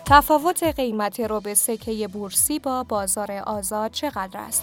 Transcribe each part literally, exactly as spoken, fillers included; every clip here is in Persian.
تفاوت قیمت ربع سکه بورسی با بازار آزاد چقدر است؟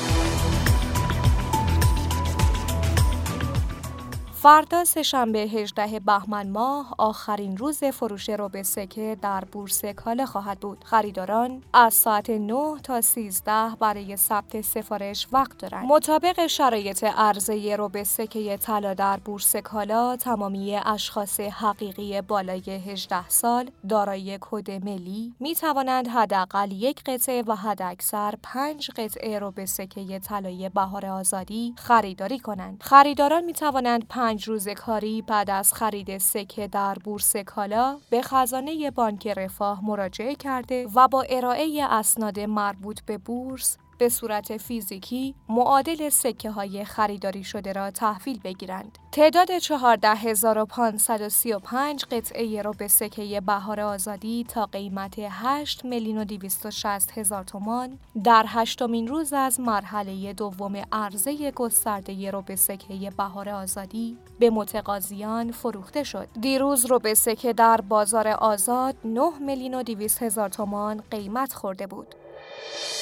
فردا سه‌شنبه هجدهم بهمن ماه آخرین روز فروش ربع سکه در بورس کالا خواهد بود. خریداران از ساعت نه تا سیزده برای ثبت سفارش وقت دارند. مطابق شرایط عرضه ربع سکه طلا در بورس کالا، تمامی اشخاص حقیقی بالای هجده سال دارای کد ملی می توانند حداقل یک قطعه و حداکثر پنج قطعه ربع سکه طلای بهار آزادی خریداری کنند. خریداران می توانند پنج روز کاری بعد از خرید سکه در بورس کالا به خزانه بانک رفاه مراجعه کرده و با ارائه اسناد مربوط به بورس به صورت فیزیکی معادل سکه های خریداری شده را تحویل بگیرند. تعداد چهارده هزار و پانصد و سی و پنج قطعه ربع سکه بهار آزادی تا قیمت هشت میلیون و دویست و شصت هزار تومان در هشتمین روز از مرحله دوم عرضه گسترده ربع سکه بهار آزادی به متقاضیان فروخته شد. دیروز ربع سکه در بازار آزاد نه میلیون و دویست هزار تومان قیمت خورده بود.